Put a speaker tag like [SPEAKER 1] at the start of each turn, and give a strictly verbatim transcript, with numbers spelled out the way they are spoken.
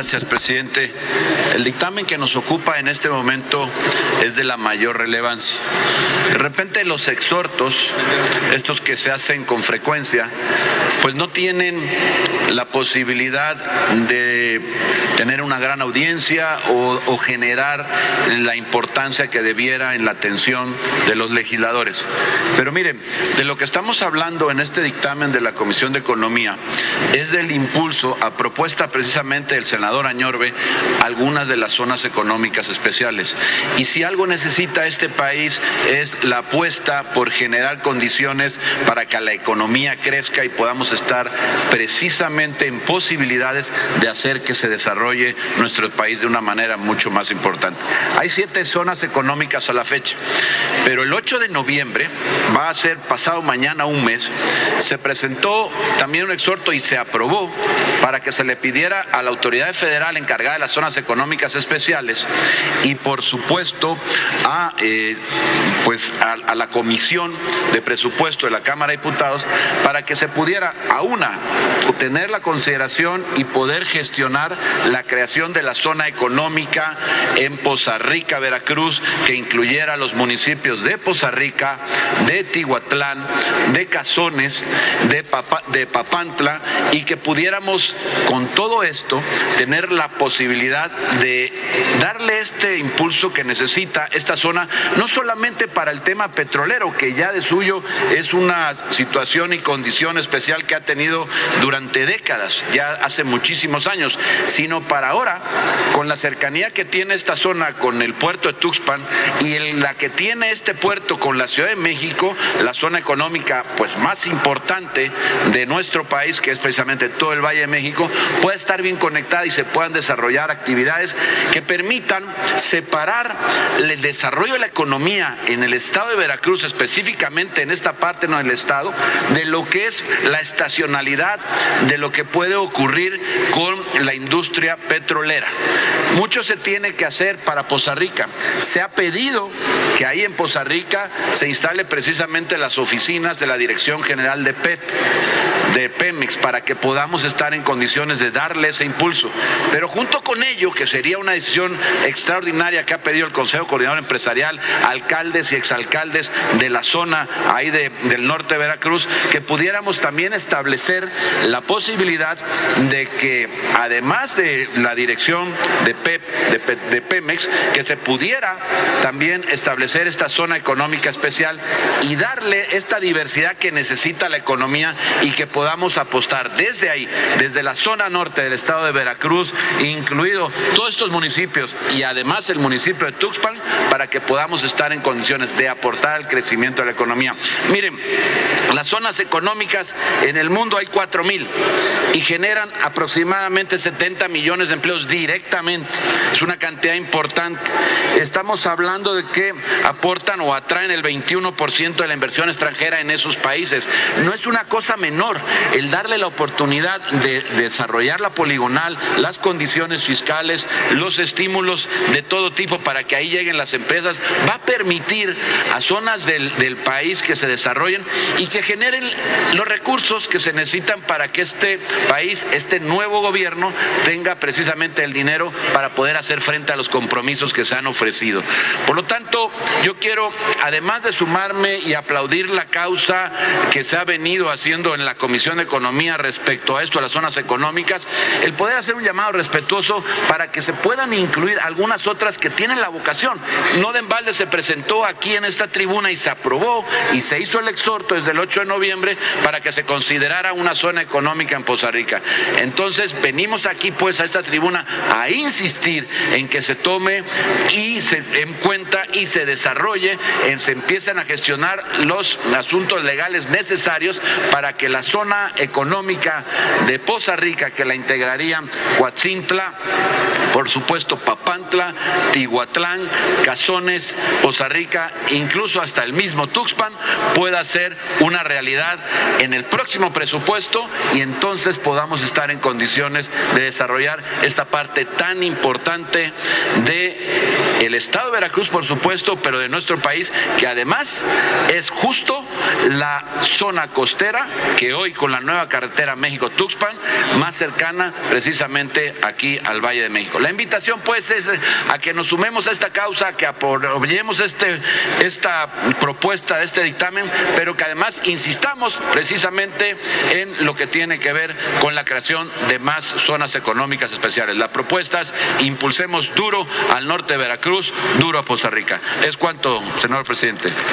[SPEAKER 1] Gracias, presidente. El dictamen que nos ocupa en este momento es de la mayor relevancia. De repente los exhortos, estos que se hacen con frecuencia, pues no tienen la posibilidad de tener una gran audiencia o, o generar la importancia que debiera en la atención de los legisladores. Pero miren, de lo que estamos hablando en este dictamen de la Comisión de Economía es del impulso, a propuesta precisamente del senador Añorbe, algunas de las zonas económicas especiales. Y si algo necesita este país es la apuesta por generar condiciones para que la economía crezca y podamos estar precisamente en posibilidades de hacer que se desarrolle nuestro país de una manera mucho más importante. Hay siete zonas económicas a la fecha, pero el ocho de noviembre, va a ser pasado mañana un mes, se presentó también un exhorto y se aprobó para que se le pidiera a la autoridad federal encargada de las zonas económicas especiales y por supuesto a, eh, pues a, a la Comisión de Presupuesto de la Cámara de Diputados para que se pudiera a una tener la consideración y poder gestionar la creación de la zona económica en Poza Rica, Veracruz, que incluyera los municipios de Poza Rica, de Tihuatlán, de Cazones, de, Papa, de Papantla, y que pudiéramos con todo esto tener la posibilidad de darle este impulso que necesita esta zona, no solamente para el tema petrolero, que ya de suyo es una situación y condición especial que ha tenido durante décadas, ya hace muchísimos años, sino para ahora, con la cercanía que tiene esta zona con el puerto de Tuxpan y en la que tiene este puerto con la Ciudad de México, la zona económica pues más importante de nuestro país, que es precisamente todo el Valle de México, pueda estar bien conectada y se puedan desarrollar actividades que permitan separar el desarrollo de la economía en el estado de Veracruz, específicamente en esta parte no del estado, de lo que es la estacionalidad, de lo que puede ocurrir con la industria petrolera. Mucho se tiene que hacer para Poza Rica. Se ha pedido que ahí en Poza Rica se instale precisamente las oficinas de la Dirección General de P E P, de Pemex, para que podamos estar en condiciones de darle ese impulso. Pero junto con ello, que sería una decisión extraordinaria que ha pedido el Consejo Coordinador Empresarial, alcaldes y exalcaldes de la zona ahí de, del norte de Veracruz, que pudiéramos también establecer la posibilidad de que, además de la dirección de P E P, de, de Pemex, que se pudiera también establecer esta zona económica especial y darle esta diversidad que necesita la economía y que podamos apostar desde ahí, desde la zona norte del estado de Veracruz, incluido todos estos municipios y además el municipio de Tuxpan, para que podamos estar en condiciones de aportar al crecimiento de la economía. Miren, las zonas económicas en el mundo hay cuatro mil y generan aproximadamente setenta millones de empleos directamente. Es una cantidad importante. Estamos hablando de que aportan o atraen el veintiuno por ciento de la inversión extranjera en esos países. No es una cosa menor el darle la oportunidad de, de desarrollar la poligonal, las condiciones fiscales, los estímulos de todo tipo para que ahí lleguen las empresas, va a permitir a zonas del, del país que se desarrollen y que generen los recursos que se necesitan para que este país, este nuevo gobierno, tenga precisamente el dinero para poder hacer frente a los compromisos que se han ofrecido. Por lo tanto, yo quiero, además de sumarme y aplaudir la causa que se ha venido haciendo en la Comisión de Economía respecto a esto, a las zonas económicas, el poder hacer un llamado respetuoso para que se puedan incluir algunas otras que tienen la vocación. No de embalde se presentó aquí en esta tribuna y se aprobó y se hizo el exhorto desde el ocho de noviembre para que se considerara una zona económica en Poza Rica. Entonces venimos aquí pues a esta tribuna a insistir en que se tome y se en cuenta y se desarrolle, en, se empiecen a gestionar los asuntos legales necesarios para que la zona económica de Poza Rica, que la integrarían Coatzintla, por supuesto Papantla, Tihuatlán, Cazones, Poza Rica, incluso hasta el mismo Tuxpan, pueda ser una realidad en el próximo presupuesto y entonces podamos estar en condiciones de desarrollar esta parte tan importante de el estado de Veracruz, por supuesto, pero de nuestro país, que además es justo la zona costera que hoy con la nueva carretera México-Tuxpan, más cercana precisamente aquí al Valle de México. La invitación pues es a que nos sumemos a esta causa, a que apoyemos este, esta propuesta de este dictamen, pero que además insistamos precisamente en lo que tiene que ver con la creación de más zonas económicas especiales. La propuesta es impulsemos duro al norte de Veracruz, duro a Poza Rica. Es cuanto, señor presidente.